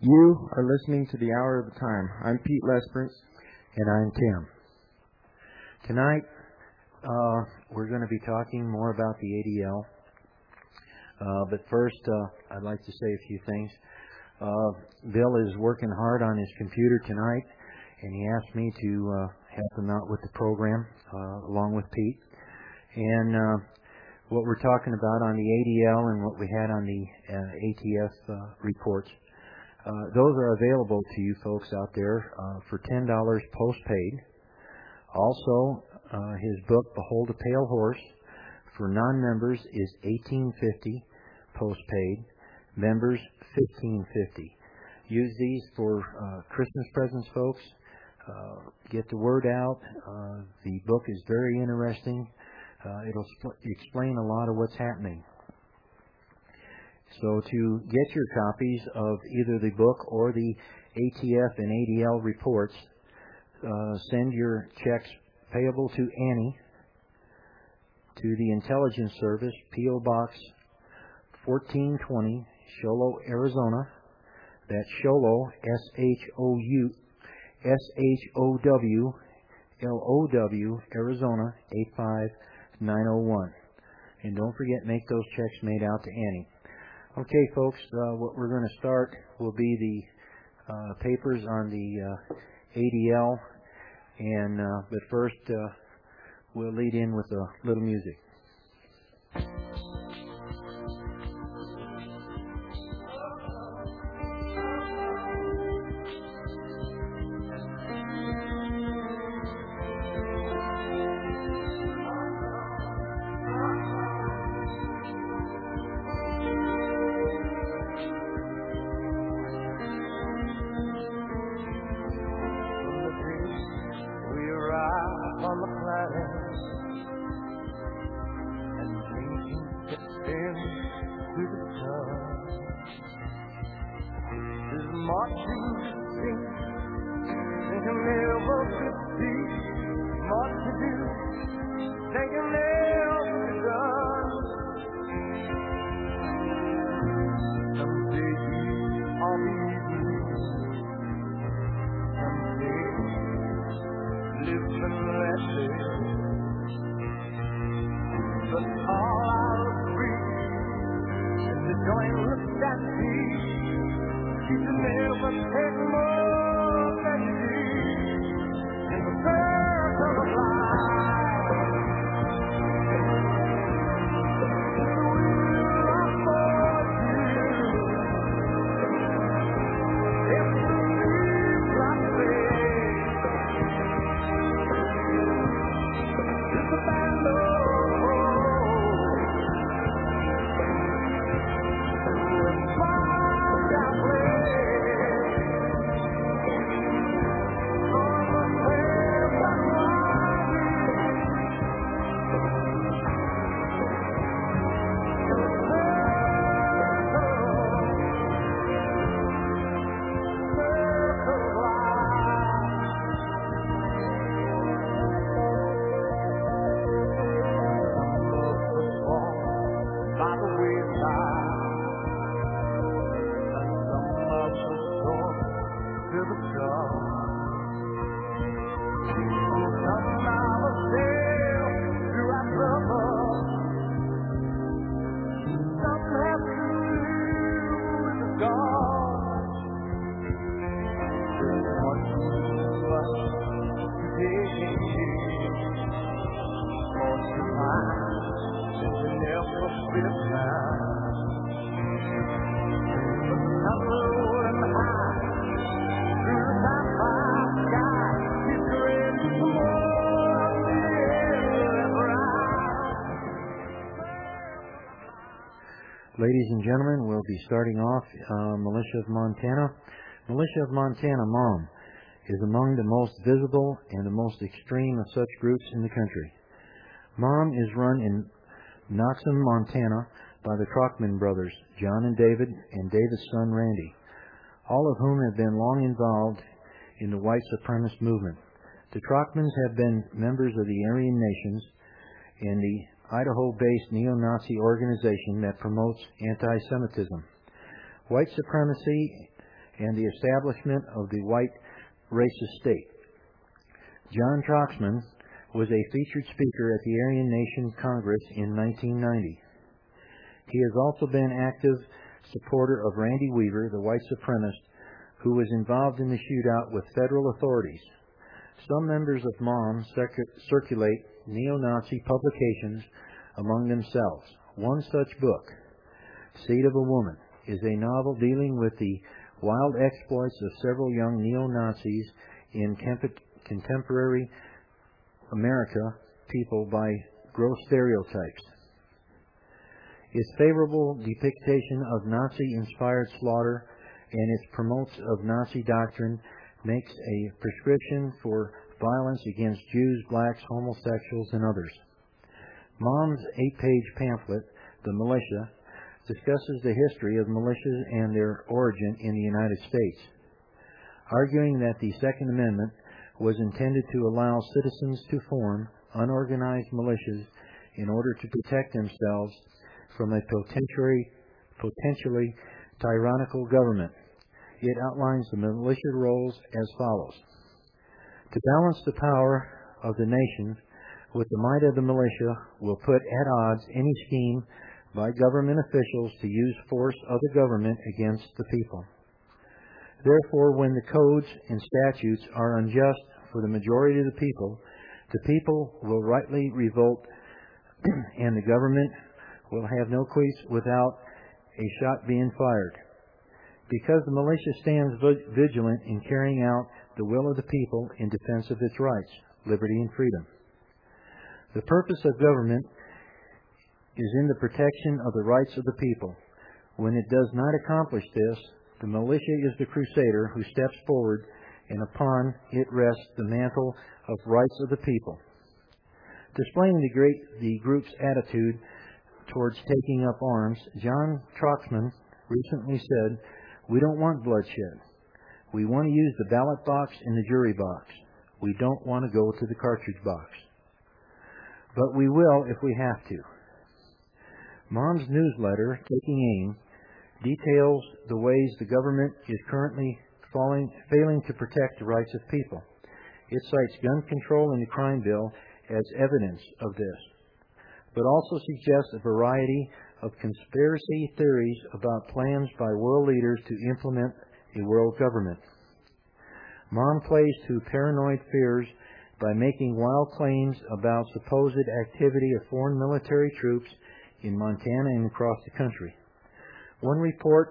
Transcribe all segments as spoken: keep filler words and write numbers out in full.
You are listening to The Hour of the Time. I'm Pete Lesperance. And I'm Tim. Tonight, uh, we're going to be talking more about the A D L. Uh, but first, uh, I'd like to say a few things. Uh, Bill is working hard on his computer tonight, and he asked me to uh, help him out with the program, uh, along with Pete. And uh, what we're talking about on the A D L and what we had on the uh, A T F uh, reports, uh, those are available to you folks out there uh, for ten dollars postpaid. Also, uh, his book, Behold a Pale Horse, for non-members is eighteen fifty postpaid. Members, fifteen fifty. Use these for uh, Christmas presents, folks. Uh, get the word out. Uh, the book is very interesting. Uh, it'll sp- explain a lot of what's happening. So to get your copies of either the book or the A T F and A D L reports, uh, send your checks payable to Annie, to the Intelligence Service, P O Box fourteen twenty, Show Low, Arizona. That's Show Low, S H O U, S H O W L O W, Arizona, eight five nine oh one. And don't forget, make those checks made out to Annie. Okay, folks, uh, what we're going to start will be the uh, papers on the uh, A D L. And, uh, but first, uh, we'll lead in with a little music. Ladies and gentlemen, we'll be starting off uh, Militia of Montana. Militia of Montana, MOM, is among the most visible and the most extreme of such groups in the country. MOM is run in Knoxham, Montana by the Trockman brothers, John and David, and David's son Randy, all of whom have been long involved in the white supremacist movement. The Trockmans have been members of the Aryan Nations and the Idaho-based neo-Nazi organization that promotes anti-Semitism. White supremacy and the establishment of the white racist state. John Troxman was a featured speaker at the Aryan Nation Congress in nineteen ninety. He has also been active supporter of Randy Weaver, the white supremacist, who was involved in the shootout with federal authorities. Some members of MOM circ- circulate neo-Nazi publications among themselves. One such book, Seed of a Woman, is a novel dealing with the wild exploits of several young neo-Nazis in temp- contemporary America people by gross stereotypes. Its favorable depiction of Nazi-inspired slaughter and its promotes of Nazi doctrine makes a prescription for violence against Jews, blacks, homosexuals, and others. MOM's eight-page pamphlet, The Militia, discusses the history of militias and their origin in the United States, arguing that the Second Amendment was intended to allow citizens to form unorganized militias in order to protect themselves from a potentially, potentially tyrannical government. It outlines the militia roles as follows. To balance the power of the nation with the might of the militia will put at odds any scheme by government officials to use force of the government against the people. Therefore, when the codes and statutes are unjust for the majority of the people, the people will rightly revolt and the government will have no peace without a shot being fired. Because the militia stands vigilant in carrying out the will of the people in defense of its rights, liberty, and freedom. The purpose of government is in the protection of the rights of the people. When it does not accomplish this, the militia is the crusader who steps forward, and upon it rests the mantle of rights of the people. Displaying the great the group's attitude towards taking up arms, John Troxman recently said, "We don't want bloodshed. We want to use the ballot box and the jury box. We don't want to go to the cartridge box. But we will if we have to." MOM's newsletter, Taking Aim, details the ways the government is currently falling, failing to protect the rights of people. It cites gun control in the crime bill as evidence of this, but also suggests a variety of conspiracy theories about plans by world leaders to implement a world government. MOM plays to paranoid fears by making wild claims about supposed activity of foreign military troops in Montana and across the country. One report,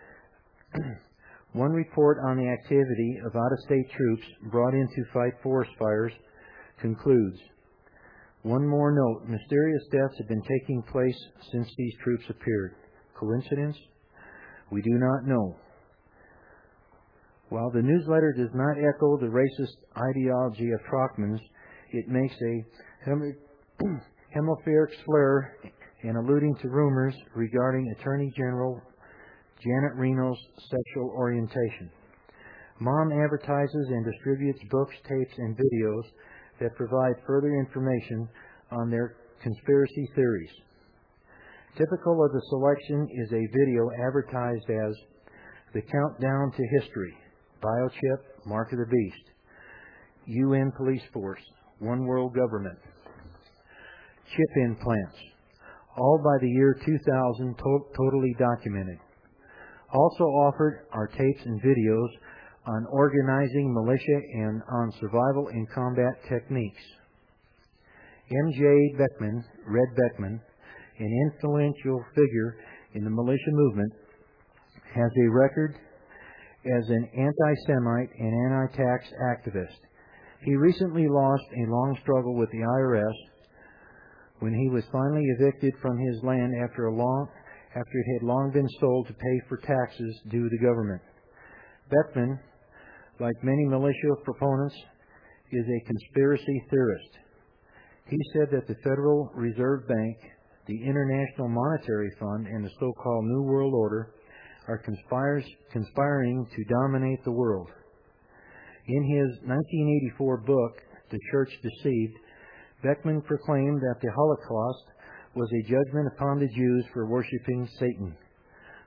one report on the activity of out-of-state troops brought in to fight forest fires concludes, one more note, mysterious deaths have been taking place since these troops appeared. Coincidence? We do not know. While the newsletter does not echo the racist ideology of Troxman's, it makes a hem- hemispheric slur in alluding to rumors regarding Attorney General Janet Reno's sexual orientation. MOM advertises and distributes books, tapes, and videos that provide further information on their conspiracy theories. Typical of the selection is a video advertised as The Countdown to History, Biochip, Mark of the Beast, U N Police Force, One World Government, chip implants, all by the year two thousand, to- totally documented. Also offered are tapes and videos on organizing militia and on survival and combat techniques. M J Beckman, Red Beckman, an influential figure in the militia movement, has a record as an anti-Semite and anti-tax activist. He recently lost a long struggle with the I R S when he was finally evicted from his land after a long after it had long been sold to pay for taxes due to the government. Beckman, like many militia proponents, is a conspiracy theorist. He said that the Federal Reserve Bank, the International Monetary Fund, and the so-called New World Order are conspires, conspiring to dominate the world. In his nineteen eighty-four book, The Church Deceived, Beckman proclaimed that the Holocaust was a judgment upon the Jews for worshiping Satan.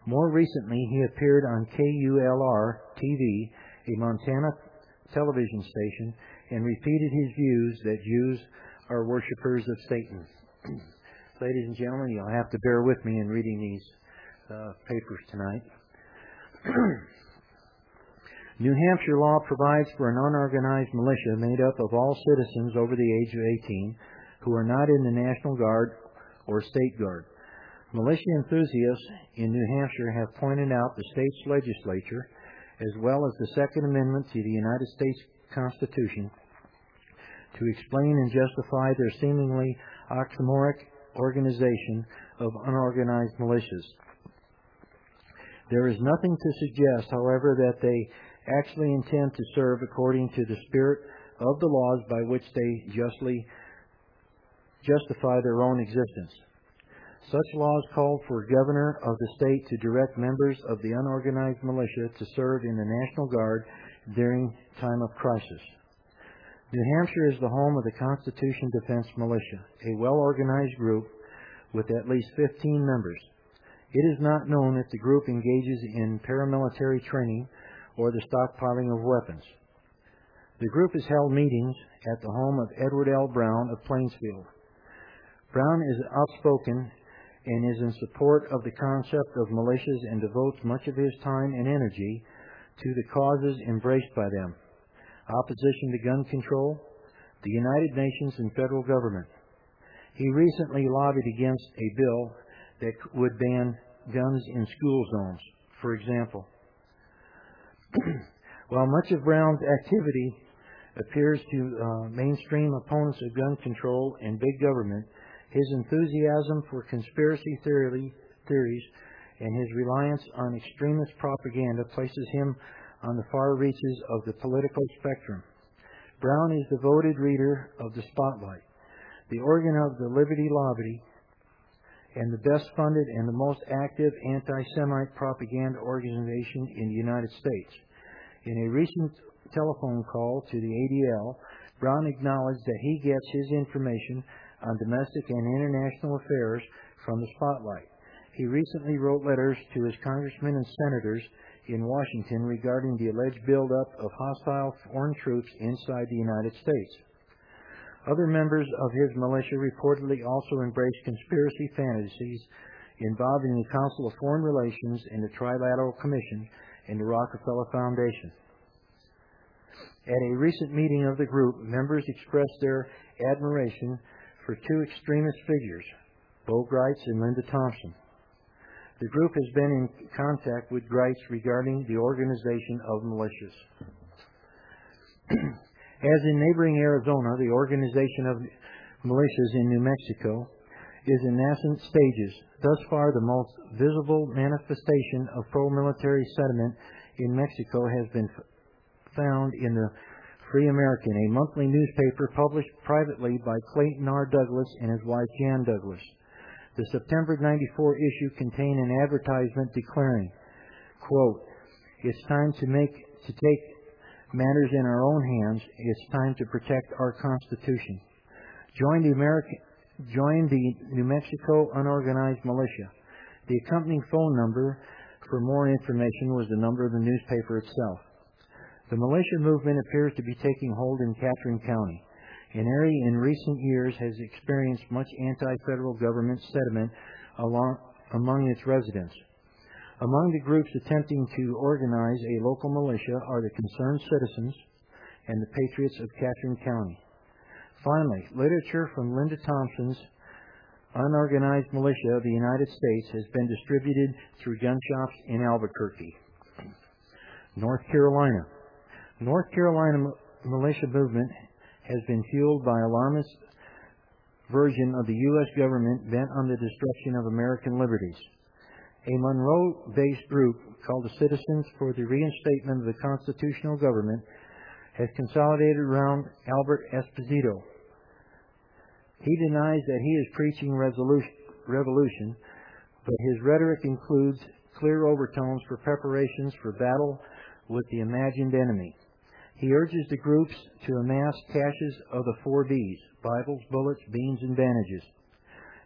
More recently, he appeared on K U L R T V, a Montana television station, and repeated his views that Jews are worshippers of Satan. Ladies and gentlemen, you'll have to bear with me in reading these uh, papers tonight. New Hampshire law provides for an unorganized militia made up of all citizens over the age of eighteen who are not in the National Guard or State Guard. Militia enthusiasts in New Hampshire have pointed out the state's legislature, as well as the Second Amendment to the United States Constitution, to explain and justify their seemingly oxymoronic organization of unorganized militias. There is nothing to suggest, however, that they actually intend to serve according to the spirit of the laws by which they justly justify their own existence. Such laws called for a governor of the state to direct members of the unorganized militia to serve in the National Guard during time of crisis. New Hampshire is the home of the Constitution Defense Militia, a well-organized group with at least fifteen members. It is not known if the group engages in paramilitary training or the stockpiling of weapons. The group has held meetings at the home of Edward L. Brown of Plainsfield. Brown is outspoken and is in support of the concept of militias and devotes much of his time and energy to the causes embraced by them: opposition to gun control, the United Nations, and federal government. He recently lobbied against a bill that would ban guns in school zones, for example. While much of Brown's activity appears to uh, mainstream opponents of gun control and big government, his enthusiasm for conspiracy theory, theories and his reliance on extremist propaganda places him on the far reaches of the political spectrum. Brown is a devoted reader of the Spotlight, the organ of the Liberty Lobby, and the best funded and the most active anti-Semite propaganda organization in the United States. In a recent telephone call to the A D L, Brown acknowledged that he gets his information on domestic and international affairs from the Spotlight. He recently wrote letters to his congressmen and senators in Washington regarding the alleged buildup of hostile foreign troops inside the United States. Other members of his militia reportedly also embraced conspiracy fantasies involving the Council of Foreign Relations and the Trilateral Commission and the Rockefeller Foundation. At a recent meeting of the group, members expressed their admiration for two extremist figures, Bo Gritz and Linda Thompson. The group has been in contact with Gritz regarding the organization of militias. As in neighboring Arizona, the organization of militias in New Mexico is in nascent stages. Thus far, the most visible manifestation of pro-military sentiment in Mexico has been f- found in the Free American, a monthly newspaper published privately by Clayton R. Douglas and his wife Jan Douglas. The September ninety-four issue contained an advertisement declaring, quote, "It's time to make to take matters in our own hands. It's time to protect our Constitution. Join the American, join the New Mexico Unorganized Militia." The accompanying phone number for more information was the number of the newspaper itself. The militia movement appears to be taking hold in Catherine County, an area in recent years has experienced much anti-federal government sentiment along, among its residents. Among the groups attempting to organize a local militia are the Concerned Citizens and the Patriots of Catherine County. Finally, literature from Linda Thompson's Unorganized Militia of the United States has been distributed through gun shops in Albuquerque. North Carolina. North Carolina militia movement has been fueled by alarmist version of the U S government bent on the destruction of American liberties. A Monroe-based group called the Citizens for the Reinstatement of the Constitutional Government has consolidated around Albert Esposito. He denies that he is preaching revolution, but his rhetoric includes clear overtones for preparations for battle with the imagined enemy. He urges the groups to amass caches of the four B's: Bibles, bullets, beans, and bandages.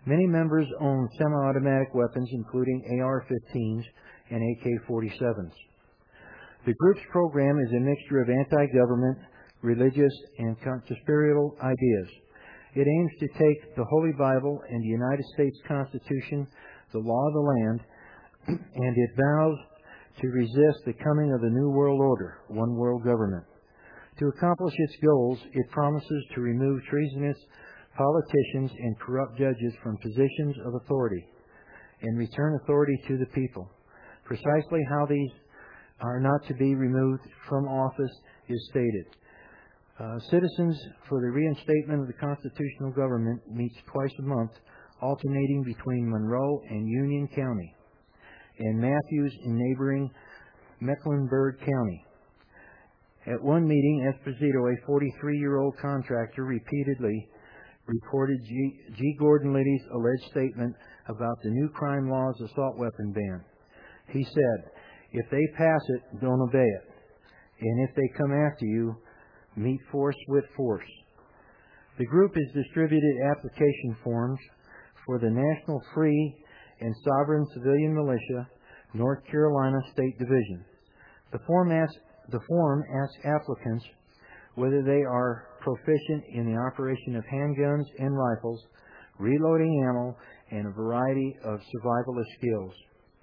Many members own semi-automatic weapons, including A R fifteens and A K forty-sevens. The group's program is a mixture of anti-government, religious, and conspiratorial ideas. It aims to take the Holy Bible and the United States Constitution, the law of the land, and it vows to resist the coming of the New World Order, one world government. To accomplish its goals, it promises to remove treasonous politicians and corrupt judges from positions of authority and return authority to the people. Precisely how these are not to be removed from office is stated. Uh, Citizens for the Reinstatement of the Constitutional Government meets twice a month, alternating between Monroe and Union County, and Matthews in neighboring Mecklenburg County. At one meeting, Esposito, a forty-three-year-old contractor, repeatedly reported G. G. Gordon Liddy's alleged statement about the new crime law's assault weapon ban. He said, "If they pass it, don't obey it. And if they come after you, meet force with force." The group has distributed application forms for the National Free and Sovereign Civilian Militia, North Carolina State Division. The form asks, the form asks applicants whether they are proficient in the operation of handguns and rifles, reloading ammo, and a variety of survivalist skills.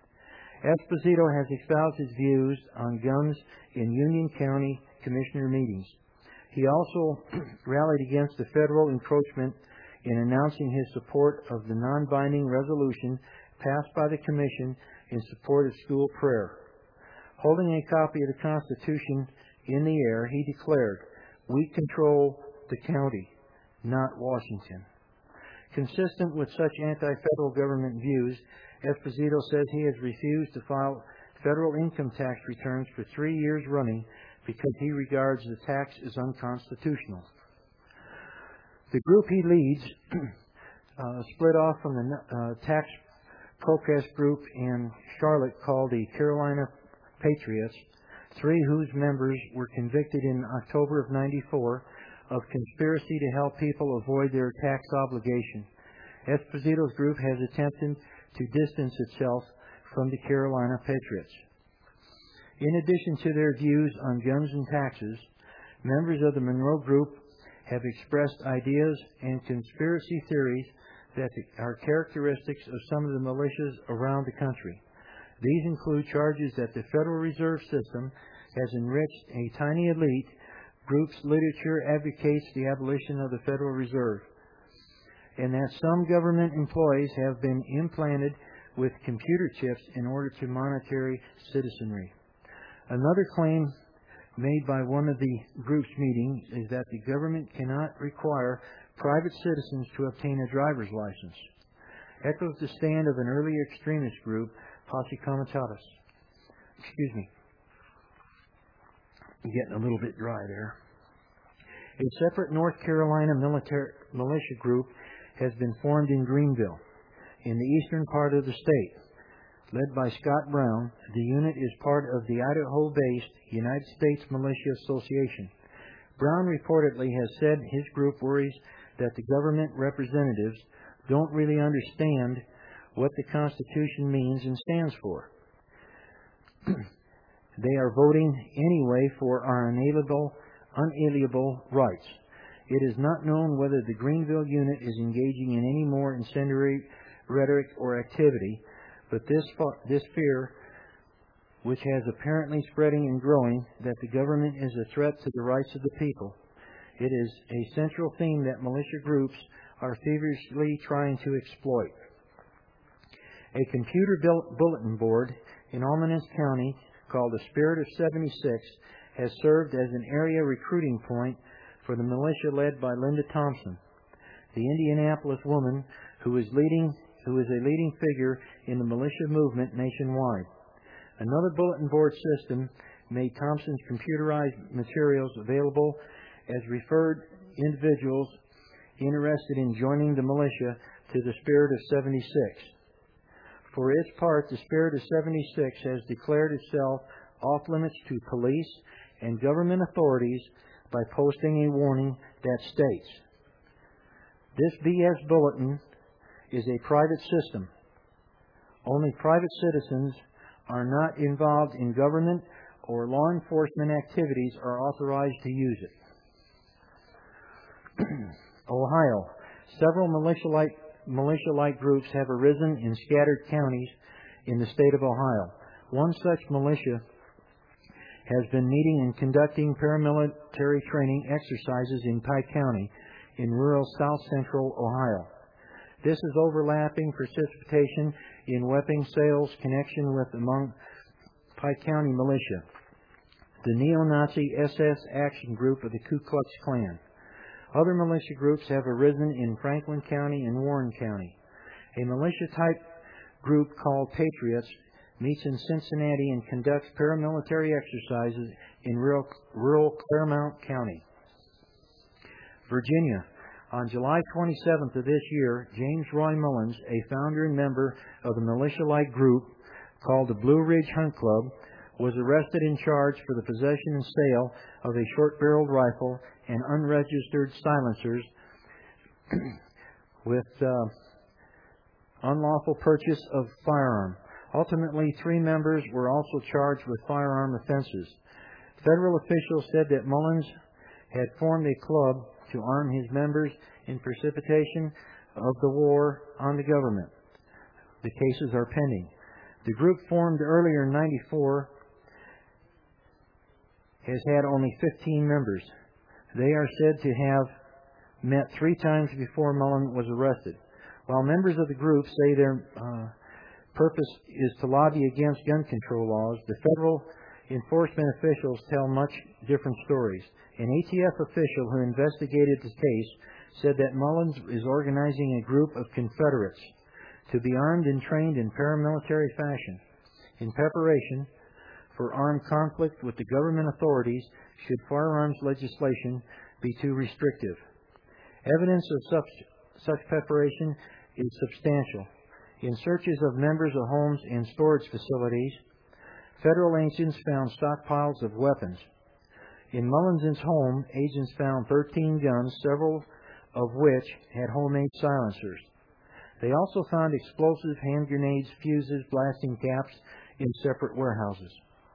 Esposito has espoused his views on guns in Union County Commissioner meetings. He also rallied against the federal encroachment in announcing his support of the non-binding resolution passed by the Commission in support of school prayer. Holding a copy of the Constitution in the air, he declared, "We control the county, not Washington." Consistent with such anti-federal government views, Esposito says he has refused to file federal income tax returns for three years running because he regards the tax as unconstitutional. The group he leads uh, split off from the uh, tax protest group in Charlotte called the Carolina Patriots, three whose members were convicted in October of ninety-four of conspiracy to help people avoid their tax obligation. Esposito's group has attempted to distance itself from the Carolina Patriots. In addition to their views on guns and taxes, members of the Monroe Group have expressed ideas and conspiracy theories that are characteristics of some of the militias around the country. These include charges that the Federal Reserve System has enriched a tiny elite group's literature advocates the abolition of the Federal Reserve, and that some government employees have been implanted with computer chips in order to monitor citizenry. Another claim made by one of the group's meetings is that the government cannot require private citizens to obtain a driver's license. Echoes the stand of an early extremist group, Posse Comitatus. Excuse me. I'm getting a little bit dry there. A separate North Carolina military, militia group has been formed in Greenville, in the eastern part of the state. Led by Scott Brown, the unit is part of the Idaho-based United States Militia Association. Brown reportedly has said his group worries that the government representatives don't really understand what the Constitution means and stands for. They are voting anyway for our inalienable, unalienable rights. It is not known whether the Greenville unit is engaging in any more incendiary rhetoric or activity, but this, this fear, which has apparently spreading and growing, that the government is a threat to the rights of the people. It is a central theme that militia groups are feverishly trying to exploit. A computer bulletin board in Almanus County called the Spirit of seventy-six has served as an area recruiting point for the militia led by Linda Thompson, the Indianapolis woman who is leading who is a leading figure in the militia movement nationwide. Another bulletin board system made Thompson's computerized materials available as referred individuals interested in joining the militia to the Spirit of seventy-six. For its part, the Spirit of seventy-six has declared itself off limits to police and government authorities by posting a warning that states, "This B S bulletin is a private system. Only private citizens are not involved in government or law enforcement activities are authorized to use it. Ohio. Several militia-like, militia-like groups have arisen in scattered counties in the state of Ohio. One such militia has been meeting and conducting paramilitary training exercises in Pike County in rural south central Ohio. This is overlapping precipitation in weapons sales connection with among Pike County militia, the neo-Nazi S S Action Group of the Ku Klux Klan. Other militia groups have arisen in Franklin County and Warren County. A militia-type group called Patriots meets in Cincinnati and conducts paramilitary exercises in rural, rural Claremont County. Virginia. On July twenty-seventh of this year, James Roy Mullins, a founder and member of the militia-like group called the Blue Ridge Hunt Club, was arrested and charged for the possession and sale of a short-barreled rifle and unregistered silencers with uh, unlawful purchase of firearm. Ultimately, three members were also charged with firearm offenses. Federal officials said that Mullins had formed a club to arm his members in precipitation of the war on the government. The cases are pending. The group formed earlier in ninety-four has had only fifteen members. They are said to have met three times before Mullins was arrested. While members of the group say their uh, purpose is to lobby against gun control laws, the federal enforcement officials tell much different stories. An A T F official who investigated the case said that Mullins is organizing a group of Confederates to be armed and trained in paramilitary fashion in preparation for armed conflict with the government authorities should firearms legislation be too restrictive. Evidence of such, such preparation is substantial. In searches of members of homes and storage facilities, federal agents found stockpiles of weapons. In Mullins' home, agents found thirteen guns, several of which had homemade silencers. They also found explosive hand grenades, fuses, blasting caps in separate warehouses.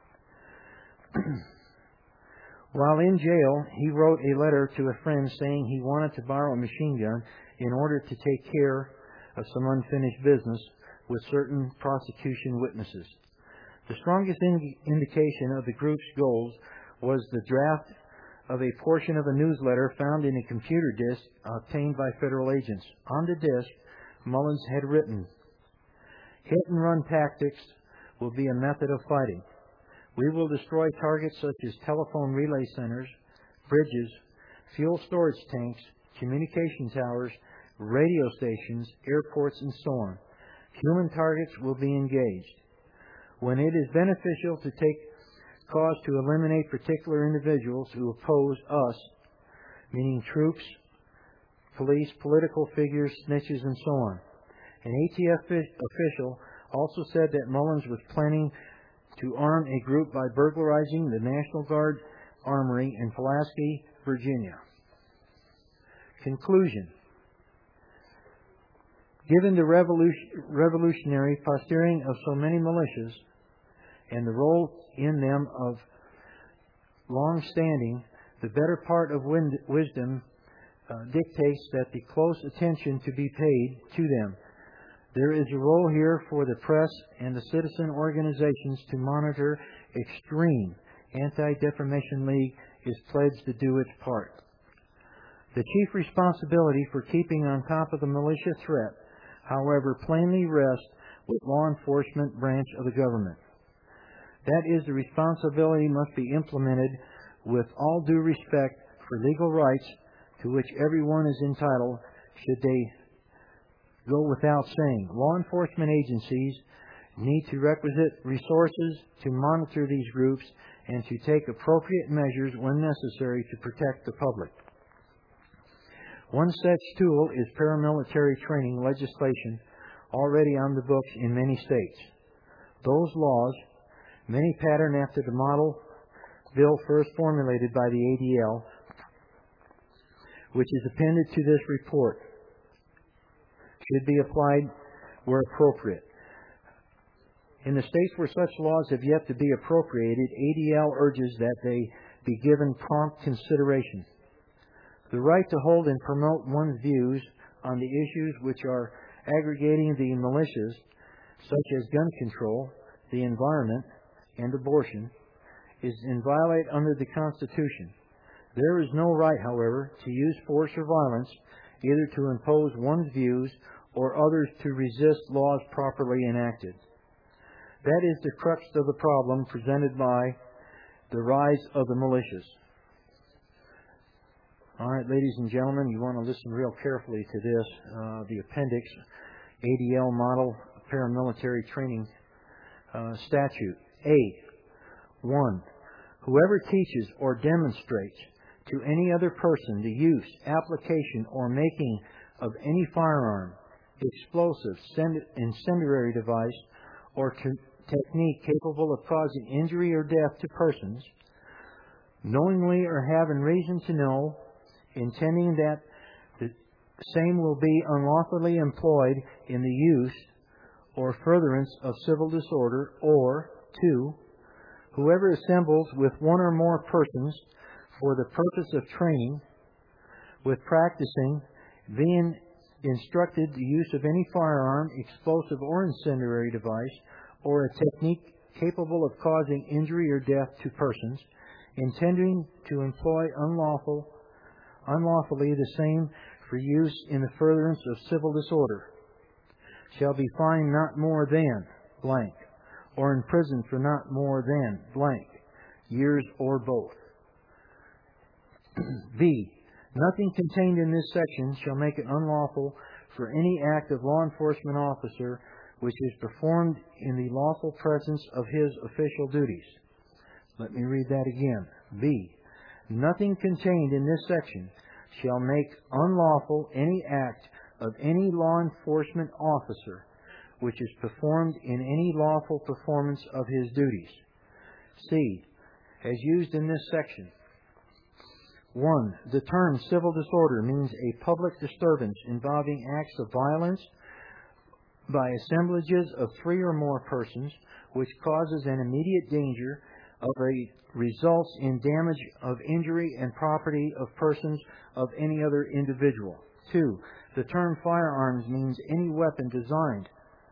While in jail, he wrote a letter to a friend saying he wanted to borrow a machine gun in order to take care of some unfinished business with certain prosecution witnesses. The strongest in- indication of the group's goals was the draft of a portion of a newsletter found in a computer disk obtained by federal agents. On the disk, Mullins had written, "Hit-and-run tactics will be a method of fighting. We will destroy targets such as telephone relay centers, bridges, fuel storage tanks, communication towers, radio stations, airports, and so on. Human targets will be engaged. When it is beneficial to take cause to eliminate particular individuals who oppose us, meaning troops, police, political figures, snitches, and so on." An A T F official also said that Mullins was planning to arm a group by burglarizing the National Guard Armory in Pulaski, Virginia. Conclusion. Given the revolution, revolutionary posturing of so many militias and the role in them of long-standing, the better part of wisdom uh, dictates that the close attention to be paid to them. There is a role here for the press and the citizen organizations to monitor. Extreme Anti-Defamation League is pledged to do its part. The chief responsibility for keeping on top of the militia threat, however, plainly rests with law enforcement branch of the government. That is, the responsibility must be implemented with all due respect for legal rights to which everyone is entitled, should they go without saying. Law enforcement agencies need to requisite resources to monitor these groups and to take appropriate measures when necessary to protect the public. One such tool is paramilitary training legislation already on the books in many states. Those laws, many pattern after the model bill first formulated by the A D L, which is appended to this report, should be applied where appropriate. In the states where such laws have yet to be appropriated, A D L urges that they be given prompt consideration. The right to hold and promote one's views on the issues which are aggregating the militias, such as gun control, the environment, and abortion, is inviolate under the Constitution. There is no right, however, to use force or violence, either to impose one's views or others to resist laws properly enacted. That is the crux of the problem presented by the rise of the militias. All right, ladies and gentlemen, you want to listen real carefully to this. Uh, the appendix, A D L Model Paramilitary Training uh, Statute. A. one. Whoever teaches or demonstrates to any other person the use, application, or making of any firearm, explosive, incendiary device, or technique capable of causing injury or death to persons, knowingly or having reason to know, intending that the same will be unlawfully employed in the use or furtherance of civil disorder, or two, whoever assembles with one or more persons for the purpose of training, with practicing, being instructed the use of any firearm, explosive or incendiary device, or a technique capable of causing injury or death to persons, intending to employ unlawful, unlawfully the same for use in the furtherance of civil disorder, shall be fined not more than blank, or imprisoned for not more than blank years or both. B. Nothing contained in this section shall make it unlawful for any act of law enforcement officer which is performed in the lawful presence of his official duties. Let me read that again. B. Nothing contained in this section shall make unlawful any act of any law enforcement officer which is performed in any lawful performance of his duties. C. As used in this section. one. The term civil disorder means a public disturbance involving acts of violence by assemblages of three or more persons, which causes an immediate danger of a results in damage of injury and property of persons of any other individual. Two. The term firearms means any weapon designed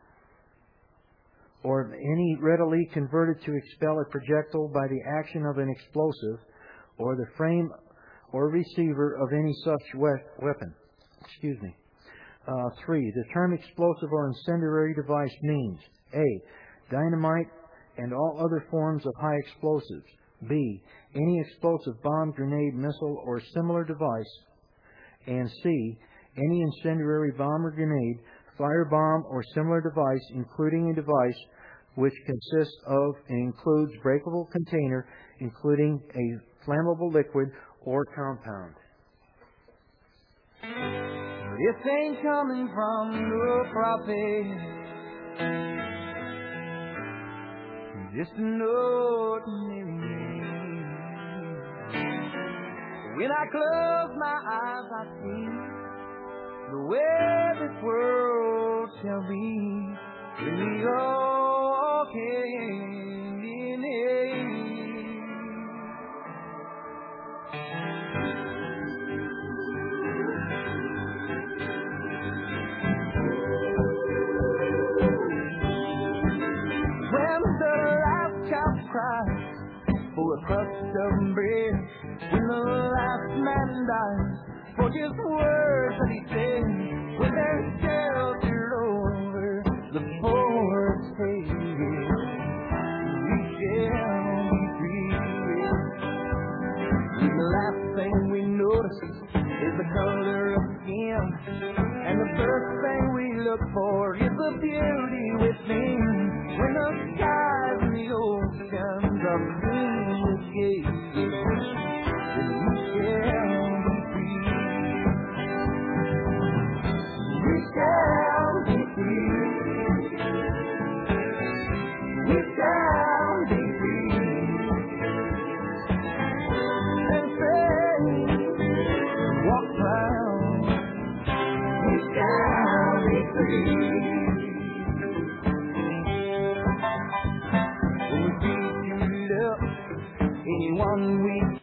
or any readily converted to expel a projectile by the action of an explosive or the frame or receiver of any such we- weapon. Excuse me. Uh, three. The term explosive or incendiary device means A. Dynamite and all other forms of high explosives. B. Any explosive bomb, grenade, missile, or similar device. And C. Any incendiary bomb or grenade, firebomb, or similar device, including a device which consists of and includes breakable container, including a flammable liquid or compound. This ain't coming from no prophet, just an ordinary man. When I close my eyes, I see the way this world shall be. We all can in it. When the last child cries for a crust of bread, when the last man dies for just words that he said, when there's shelter over the poor's face, we shall be free. The last thing we notice is the color of skin, and the first thing we look for is the beauty within. When the skies and the oceans are blue with gay, then we shall be free. We shall only one week.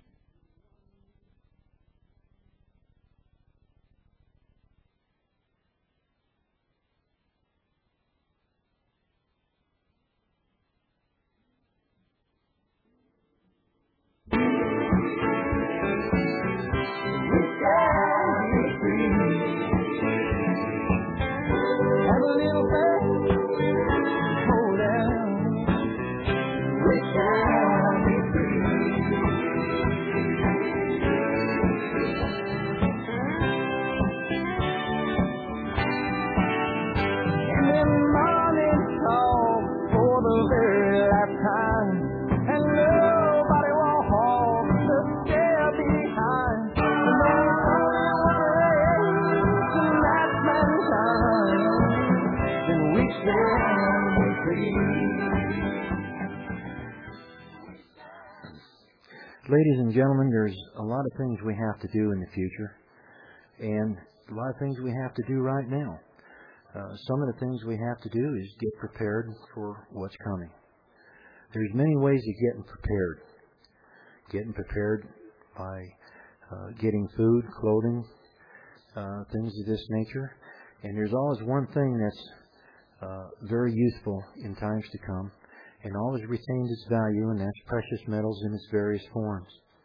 Ladies and gentlemen, there's a lot of things we have to do in the future, and a lot of things we have to do right now. Uh, some of the things we have to do is get prepared for what's coming. There's many ways of getting prepared. Getting prepared by uh, getting food, clothing, uh, things of this nature. And there's always one thing that's uh, very useful in times to come, and always retains its value, and that's precious metals in its various forms.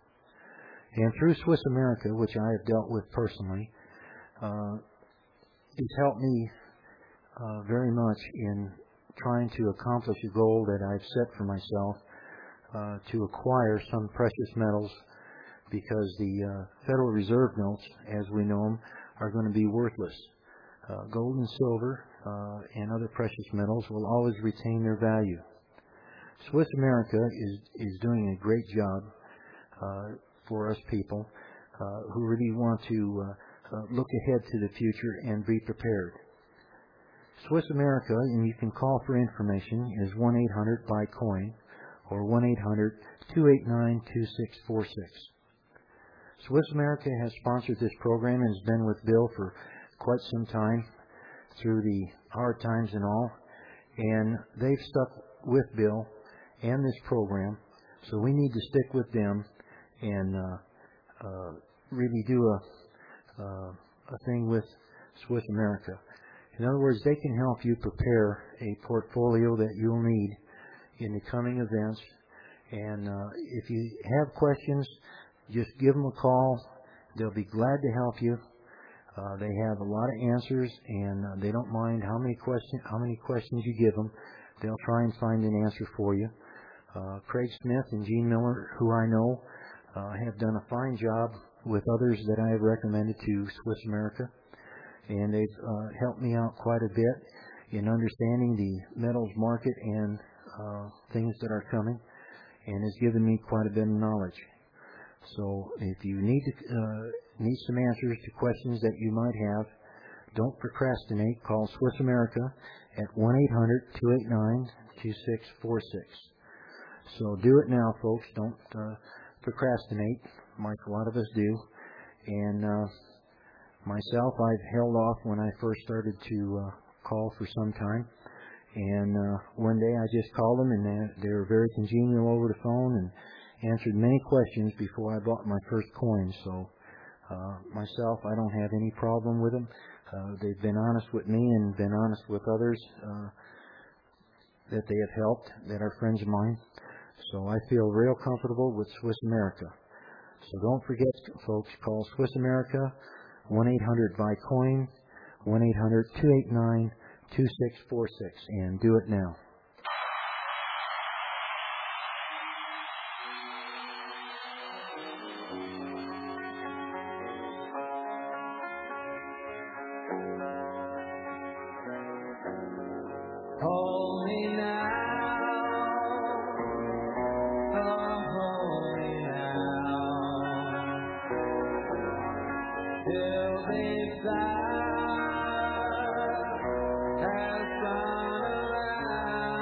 And through Swiss America, which I have dealt with personally, uh, it's helped me uh, very much in trying to accomplish a goal that I've set for myself uh, to acquire some precious metals, because the uh, Federal Reserve notes, as we know them, are going to be worthless. Uh, gold and silver uh, and other precious metals will always retain their value. Swiss America is, is doing a great job uh, for us people uh, who really want to uh, uh, look ahead to the future and be prepared. Swiss America, and you can call for information, is one eight hundred buy coin or one eight hundred two eight nine two six four six. Swiss America has sponsored this program and has been with Bill for quite some time through the hard times and all, and they've stuck with Bill and this program, so we need to stick with them and uh, uh, really do a, uh, a thing with Swiss America. In other words, they can help you prepare a portfolio that you'll need in the coming events. And uh, if you have questions, just give them a call. They'll be glad to help you. Uh, they have a lot of answers, and uh, they don't mind how many question, how many questions you give them. They'll try and find an answer for you. Uh, Craig Smith and Gene Miller, who I know, uh, have done a fine job with others that I have recommended to Swiss America, and they've uh, helped me out quite a bit in understanding the metals market and uh, things that are coming, and has given me quite a bit of knowledge. So if you need to, uh, need some answers to questions that you might have, don't procrastinate. Call Swiss America at one eight hundred two eight nine two six four six. So do it now, folks. Don't uh, procrastinate, like a lot of us do. And uh, myself, I've held off when I first started to uh, call for some time. And uh, one day I just called them, and they, they were very congenial over the phone and answered many questions before I bought my first coin. So uh, myself, I don't have any problem with them. Uh, they've been honest with me and been honest with others uh, that they have helped, that are friends of mine. So I feel real comfortable with Swiss America. So don't forget, folks, call Swiss America, one eight hundred buy coin, one eight hundred two eight nine two six four six, and do it now. Hold me now, oh, hold me now, till the cloud has gone around.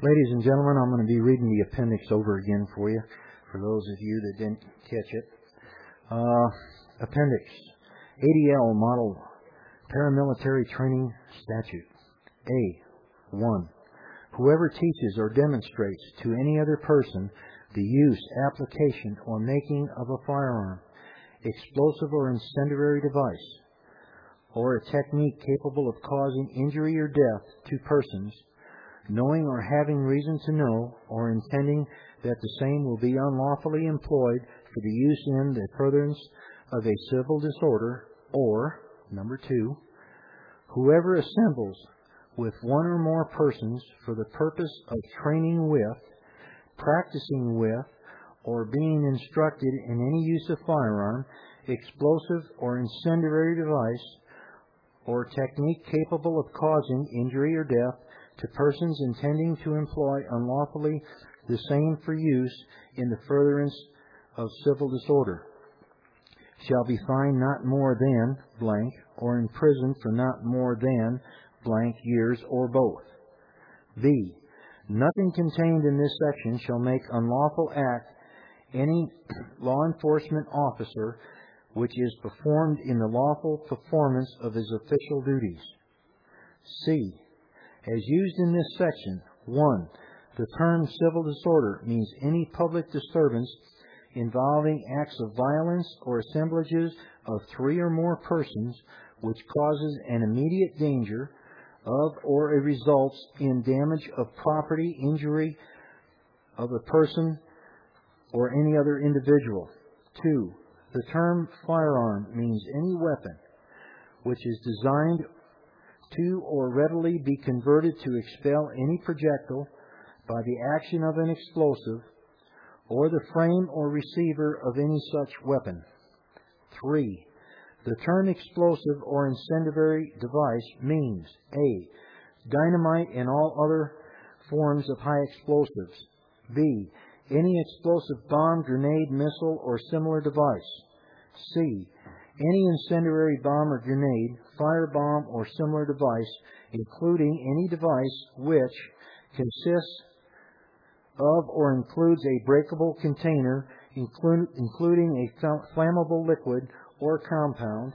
Ladies and gentlemen, I'm going to be reading the appendix over again for you, for those of you that didn't catch it. Uh, appendix, A D L Model Paramilitary Training Statute. A. one. Whoever teaches or demonstrates to any other person the use, application, or making of a firearm, explosive or incendiary device, or a technique capable of causing injury or death to persons, knowing or having reason to know, or intending that the same will be unlawfully employed for the use in the furtherance of a civil disorder, or, number two, whoever assembles with one or more persons for the purpose of training with, practicing with, or being instructed in any use of firearm, explosive or incendiary device, or technique capable of causing injury or death to persons intending to employ unlawfully the same for use in the furtherance of civil disorder, shall be fined not more than blank, or imprisoned for not more than blank years, or both. B. Nothing contained in this section shall make unlawful act any law enforcement officer which is performed in the lawful performance of his official duties. C. As used in this section, one. The term civil disorder means any public disturbance involving acts of violence or assemblages of three or more persons which causes an immediate danger of or it results in damage of property, injury of a person or any other individual. Two. The term firearm means any weapon which is designed to or readily be converted to expel any projectile by the action of an explosive or the frame or receiver of any such weapon. Three. The term explosive or incendiary device means A. Dynamite and all other forms of high explosives. B. Any explosive bomb, grenade, missile, or similar device. C. Any incendiary bomb or grenade, firebomb, or similar device, including any device which consists of or includes a breakable container, include, including a flammable liquid or compound,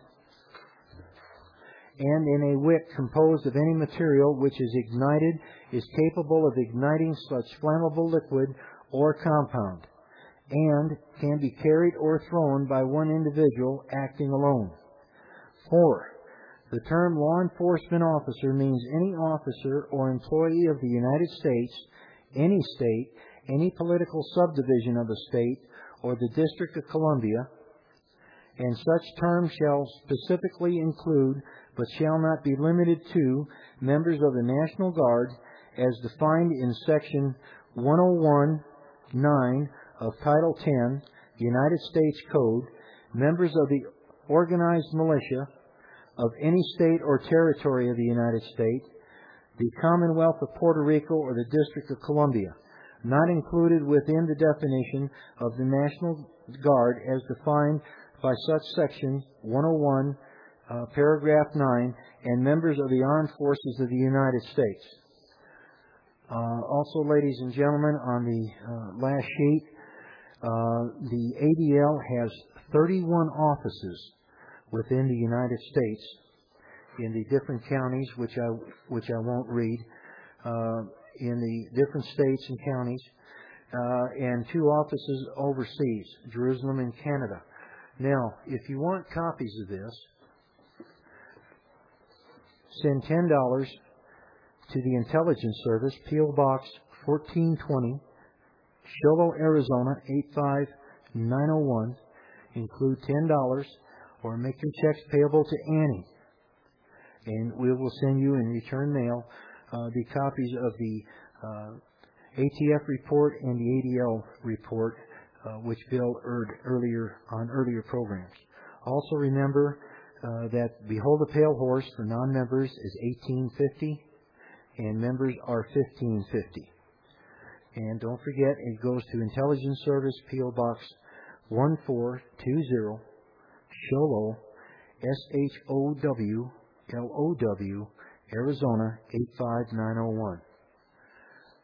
and in a wick composed of any material which is ignited, is capable of igniting such flammable liquid or compound, and can be carried or thrown by one individual acting alone. Four. The term law enforcement officer means any officer or employee of the United States, any state, any political subdivision of a state, or the District of Columbia, and such term shall specifically include, but shall not be limited to, members of the National Guard as defined in Section one oh one point nine of Title ten, United States Code, members of the organized militia of any state or territory of the United States, the Commonwealth of Puerto Rico or the District of Columbia, not included within the definition of the National Guard as defined by such section one oh one, uh, paragraph nine, and members of the armed forces of the United States. Uh, also, ladies and gentlemen, on the uh, last sheet, uh, the A D L has thirty-one offices within the United States in the different counties, which I which I won't read, uh, in the different states and counties, uh, and two offices overseas, Jerusalem and Canada. Now, if you want copies of this, send ten dollars to the Intelligence Service, P O Box fourteen twenty, Show Low, Arizona eight five nine oh one. Include ten dollars, or make your checks payable to Annie, and we will send you in return mail uh, the copies of the uh, A T F report and the A D L report, uh, which Bill heard earlier on earlier programs. Also remember uh, that Behold a Pale Horse for non-members is eighteen fifty, and members are fifteen fifty. And don't forget, it goes to Intelligence Service, P O Box one four two zero, Show Low, S H O W L O W, Arizona eight five nine oh one.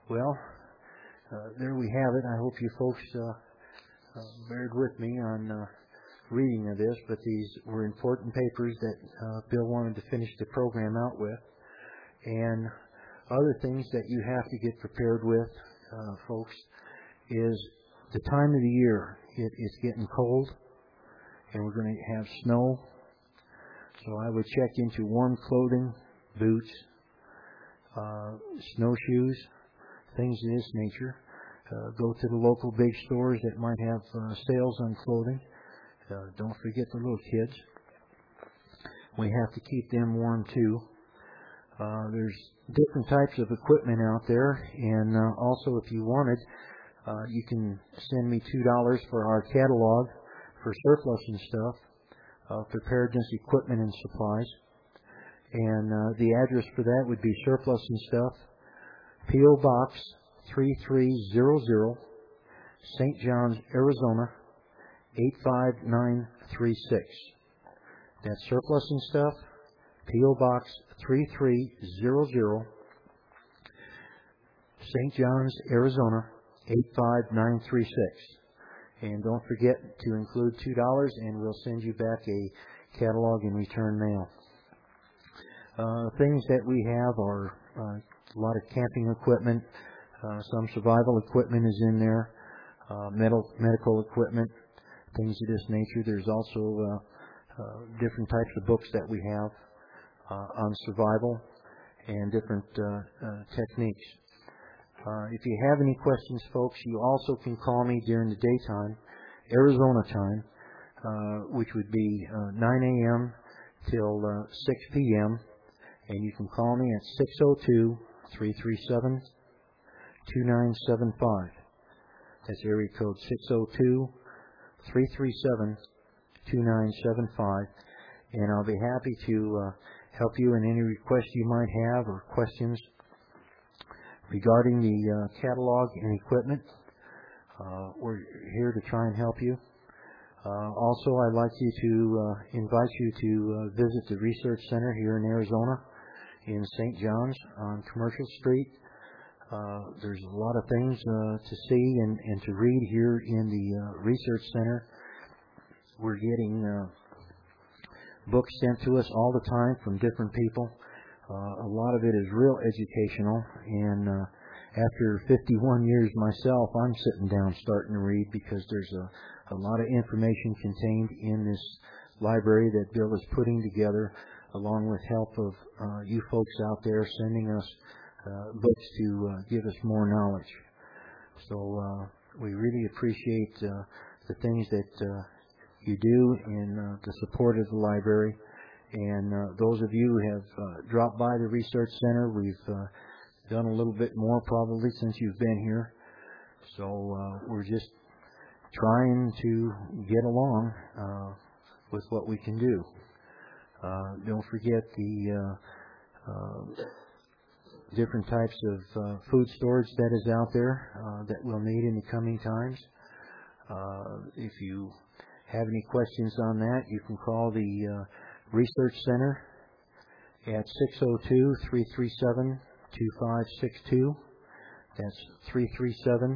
Well, uh, there we have it. I hope you folks uh, uh, bared with me on uh, reading of this, but these were important papers that uh, Bill wanted to finish the program out with. And other things that you have to get prepared with, uh, folks, is the time of the year. It is getting cold, and we're going to have snow. So I would check into warm clothing, boots, uh, snowshoes, things of this nature. Uh, go to the local big stores that might have uh, sales on clothing. Uh, don't forget the little kids. We have to keep them warm too. Uh, there's different types of equipment out there, and uh, also if you wanted, uh, you can send me two dollars for our catalog for surplus and stuff, uh, preparedness equipment and supplies. And uh, the address for that would be Surplus and Stuff, P O. Box three three zero zero, Saint John's, Arizona, eight five nine three six. That's Surplus and Stuff, P O. Box three three zero zero, Saint John's, Arizona, eight five nine three six. And don't forget to include two dollars, and we'll send you back a catalog in return mail. Uh, things that we have are uh, a lot of camping equipment. Uh, some survival equipment is in there. Uh, medical, medical equipment, things of this nature. There's also uh, uh, different types of books that we have uh, on survival and different uh, uh, techniques. Uh, if you have any questions, folks, you also can call me during the daytime, Arizona time, uh, which would be uh, nine a.m. till uh, six p.m., and you can call me at six oh two, three three seven, two nine seven five. That's area code six oh two, three three seven, two nine seven five. And I'll be happy to uh, help you in any requests you might have or questions regarding the uh, catalog and equipment. Uh, we're here to try and help you. Uh, also, I'd like you to uh, invite you to uh, visit the Research Center here in Arizona in Saint John's on Commercial Street. Uh, there's a lot of things uh, to see and, and to read here in the uh, Research Center. We're getting uh, books sent to us all the time from different people. Uh, a lot of it is real educational, and uh, after fifty-one years myself, I'm sitting down starting to read because there's a, a lot of information contained in this library that Bill is putting together, along with help of uh, you folks out there sending us uh, books to uh, give us more knowledge. So uh, we really appreciate uh, the things that uh, you do in uh, the support of the library. And uh, those of you who have uh, dropped by the Research Center, we've uh, done a little bit more probably since you've been here. So uh, we're just trying to get along uh, with what we can do. Uh, don't forget the uh, uh, different types of uh, food storage that is out there uh, that we'll need in the coming times. Uh, if you have any questions on that, you can call the uh, Research Center at six oh two, three three seven, two five six two. That's three three seven,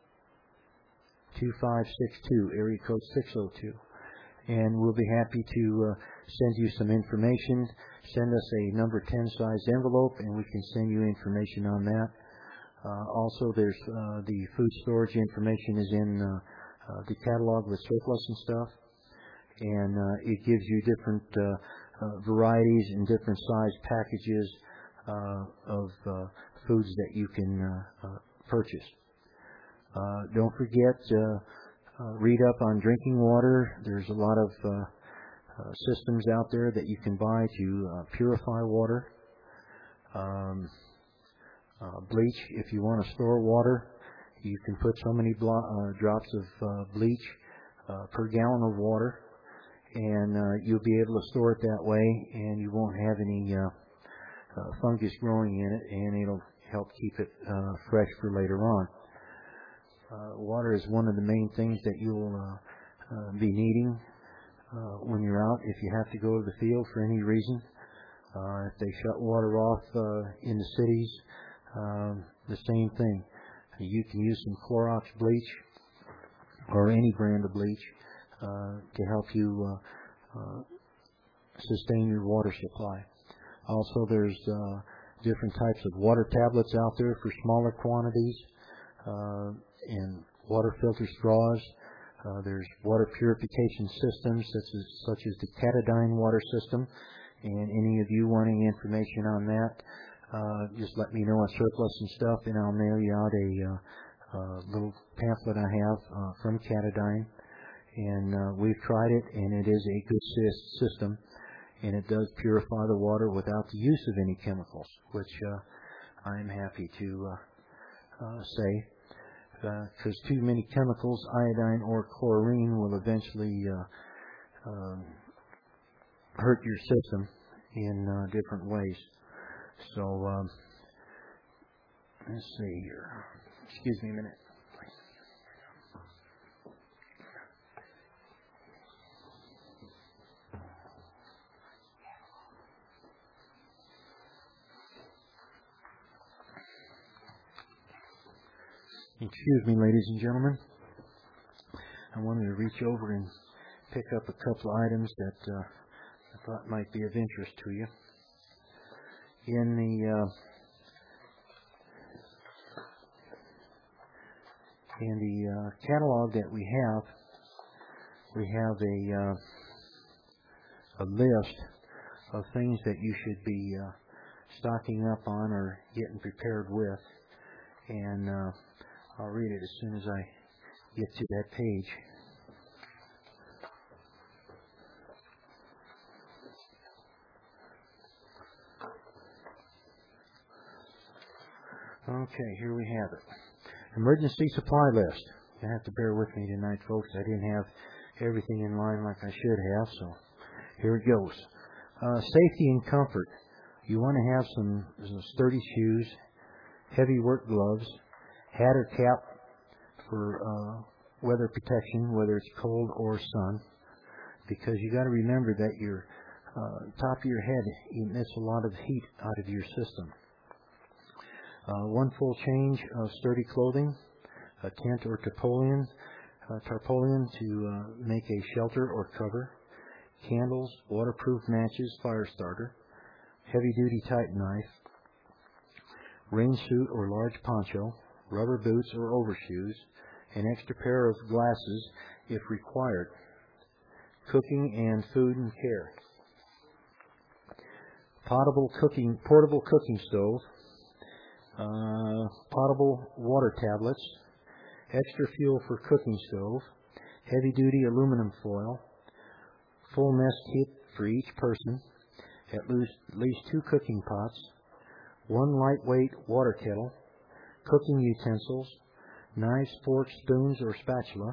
two five six two, area code six oh two. And we'll be happy to uh, send you some information. Send us a number ten size envelope, and we can send you information on that. Uh, also, there's uh, the food storage information is in uh, uh, the catalog with surplus and stuff. And uh, it gives you different uh, uh, varieties and different size packages uh, of uh, foods that you can uh, uh, purchase. Uh, don't forget, uh, uh, read up on drinking water. There's a lot of uh, uh, systems out there that you can buy to uh, purify water. Um, uh, bleach, if you want to store water, you can put so many blo- uh, drops of uh, bleach uh, per gallon of water. And uh, you'll be able to store it that way, and you won't have any uh, uh, fungus growing in it, and it'll help keep it uh, fresh for later on. Uh, water is one of the main things that you'll uh, uh, be needing uh, when you're out. If you have to go to the field for any reason, uh, if they shut water off uh, in the cities, um, the same thing. You can use some Clorox bleach or any brand of bleach uh, to help you uh, uh, sustain your water supply. Also, there's uh, different types of water tablets out there for smaller quantities, uh, and water filter straws. Uh, there's water purification systems such as, such as the Katadyn water system. And any of you wanting information on that, uh, just let me know on Surplus and stuff, and I'll mail you out a uh, uh, little pamphlet I have uh, from Katadyn. And uh, we've tried it, and it is a good system, and it does purify the water without the use of any chemicals, which uh, I'm happy to uh, uh, say. Because uh, too many chemicals, iodine or chlorine, will eventually uh, um, hurt your system in uh, different ways. So, um, let's see here. Excuse me a minute. Excuse me, ladies and gentlemen. I wanted to reach over and pick up a couple of items that uh, I thought might be of interest to you. In the uh, in the uh, catalog that we have, we have a uh, a list of things that you should be uh, stocking up on or getting prepared with, and uh, I'll read it as soon as I get to that page. Okay, here we have it. Emergency supply list. You have to bear with me tonight, folks. I didn't have everything in line like I should have, so here it goes. Uh, safety and comfort. You want to have some, some sturdy shoes, heavy work gloves, hat or cap for uh, weather protection, whether it's cold or sun, because you got to remember that your uh, top of your head emits a lot of heat out of your system. Uh, one full change of sturdy clothing, a tent or tarpaulin, uh, tarpaulin to uh, make a shelter or cover, candles, waterproof matches, fire starter, heavy-duty tight knife, rain suit or large poncho, rubber boots or overshoes, an extra pair of glasses if required, cooking and food and care, potable cooking, portable cooking stove, uh, potable water tablets, extra fuel for cooking stove, heavy-duty aluminum foil, full mess kit for each person, at least, at least two cooking pots, one lightweight water kettle, cooking utensils, knives, forks, spoons, or spatula,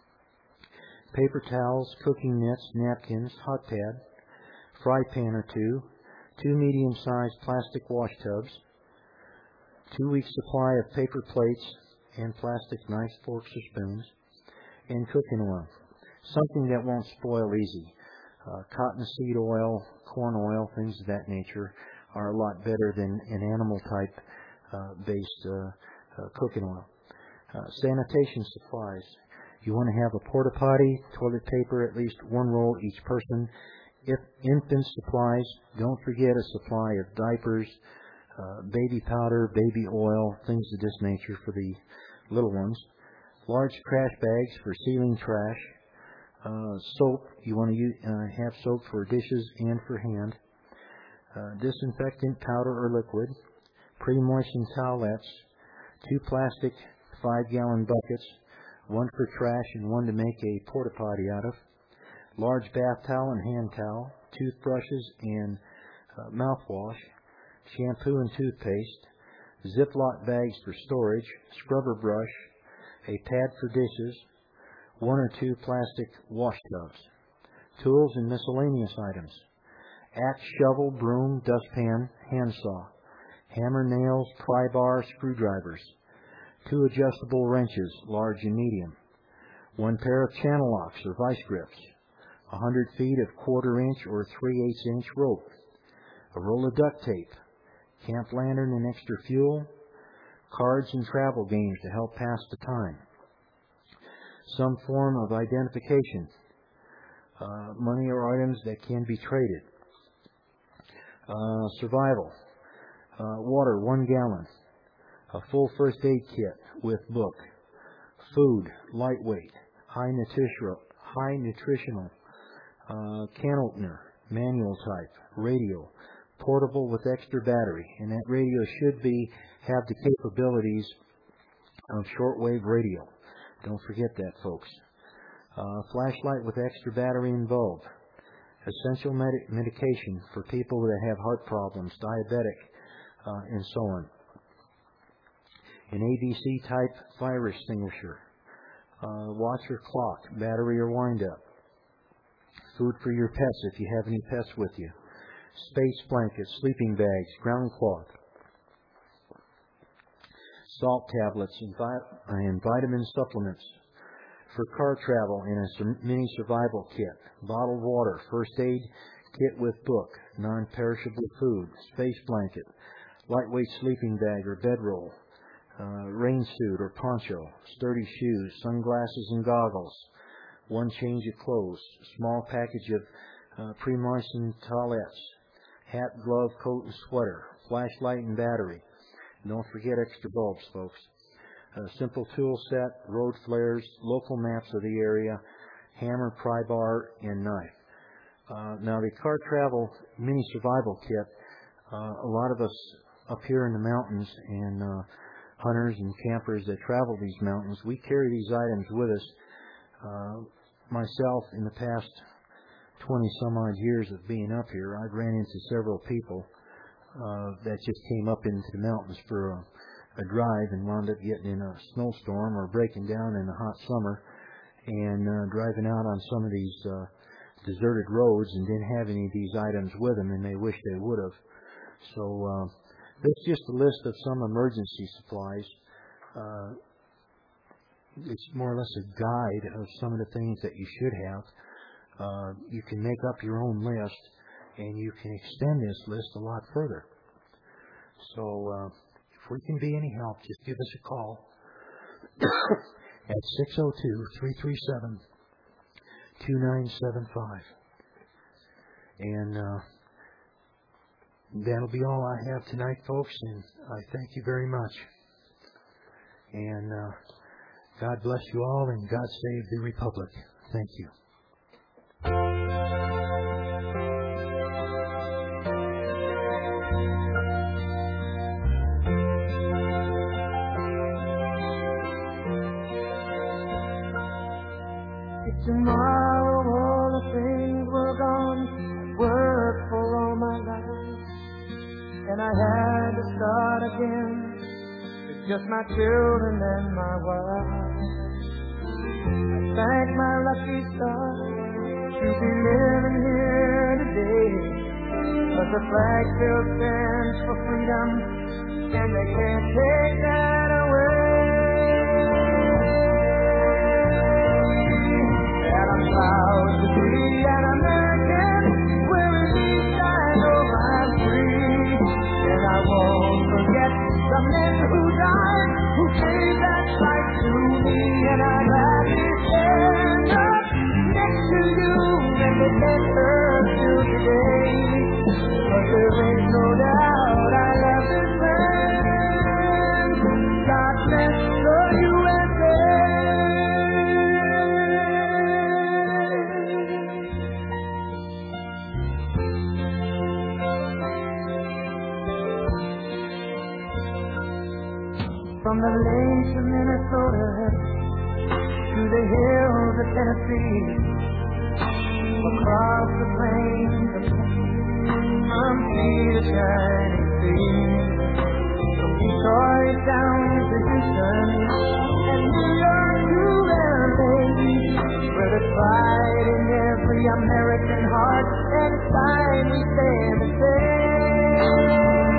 paper towels, cooking nets, napkins, hot pad, fry pan or two, two medium-sized plastic wash tubs, two weeks supply of paper plates and plastic knives, forks, or spoons, and cooking oil. Something that won't spoil easy. Uh, cottonseed oil, corn oil, things of that nature are a lot better than an animal-type uh, based uh, uh, cooking oil. Uh, sanitation supplies. You want to have a porta potty, toilet paper, at least one roll each person. If infant supplies, don't forget a supply of diapers, uh, baby powder, baby oil, things of this nature for the little ones. Large trash bags for sealing trash. Uh, soap. You want to use, uh, have soap for dishes and for hand. Uh, disinfectant powder or liquid. Pre-moistened towelettes. Two plastic five-gallon buckets. One for trash and one to make a porta potty out of. Large bath towel and hand towel. Toothbrushes and uh, mouthwash. Shampoo and toothpaste. Ziploc bags for storage. Scrubber brush. A pad for dishes. One or two plastic wash tubs. Tools and miscellaneous items. Axe, shovel, broom, dustpan, handsaw. Hammer, nails, pry bar, screwdrivers. Two adjustable wrenches, large and medium. One pair of channel locks or vice grips. A hundred feet of quarter inch or three-eighths inch rope. A roll of duct tape. Camp lantern and extra fuel. cards and travel games to help pass the time, some form of identification, uh, money or items that can be traded, uh, survival, uh, water, one gallon, a full first aid kit with book, food, lightweight, high nutritional, high nutritional, uh, can opener, manual type, radio, portable with extra battery, and that radio should be have the capabilities of shortwave radio. Don't forget that, folks. Uh, flashlight with extra battery and bulb. Essential med- medication for people that have heart problems, diabetic, uh, and so on. An A B C type fire extinguisher. Uh, watch or clock, battery or wind-up. Food for your pets if you have any pets with you. Space blankets, sleeping bags, ground cloth. Salt tablets and, vi- and vitamin supplements. For car travel in a sur- mini survival kit. Bottled water, first aid kit with book, non-perishable food, space blanket, lightweight sleeping bag or bedroll, uh, rain suit or poncho, sturdy shoes, sunglasses and goggles, one change of clothes, small package of uh, pre-moistened towelettes, hat, glove, coat, and sweater, flashlight and battery. Don't forget extra bulbs, folks. A simple tool set, road flares, local maps of the area, hammer, pry bar, and knife. Uh, now, the car travel mini survival kit, uh, a lot of us up here in the mountains and uh, hunters and campers that travel these mountains, we carry these items with us. Uh, myself, in the past twenty some odd years of being up here, I've ran into several people uh, that just came up into the mountains for a, a drive and wound up getting in a snowstorm or breaking down in the hot summer and uh, driving out on some of these uh, deserted roads and didn't have any of these items with them, and they wish they would have. So uh, that's just a list of some emergency supplies. Uh, it's more or less a guide of some of the things that you should have. Uh, you can make up your own list, and you can extend this list a lot further. So uh, if we can be any help, just give us a call at six oh two, three three seven, two nine seven five. And uh, that'll be all I have tonight, folks, and I thank you very much. And uh, God bless you all, and God save the Republic. Thank you. If tomorrow all the things were gone, I'd worked for all my life, and I had to start again with just my children and my wife. I thank my lucky stars to be living here today, 'cause the flag still stands for freedom, and they can't take that away. And I'm proud to be an American, where at least I know I'm free, and I won't forget the men who died, who gave that right to me, and I'd gladly stand up next to you and defend her till today. But there ain't no doubt I love this land. God bless the U S A. From the lakes of Minnesota to the hills of Tennessee, across the plains of from sea to shining sea, from Detroit down to Houston and New York to L A, where there's pride in every American heart, and inside we stand the same.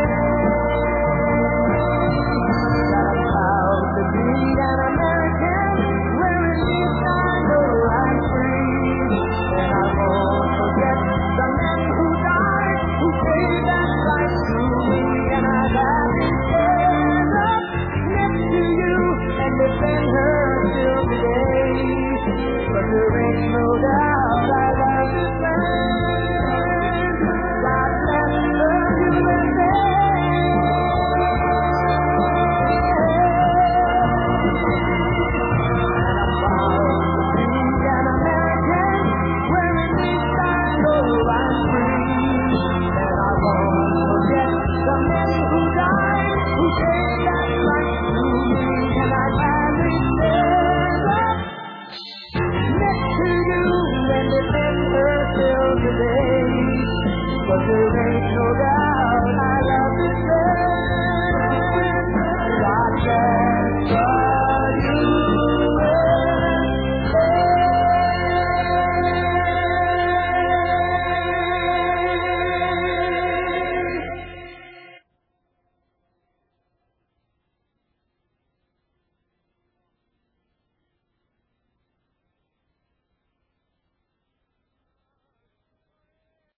That I'm proud to be an American, where at least I know I'm free, and I won't forget the men who died, who gave that right to me, and I'd gladly stand up But till then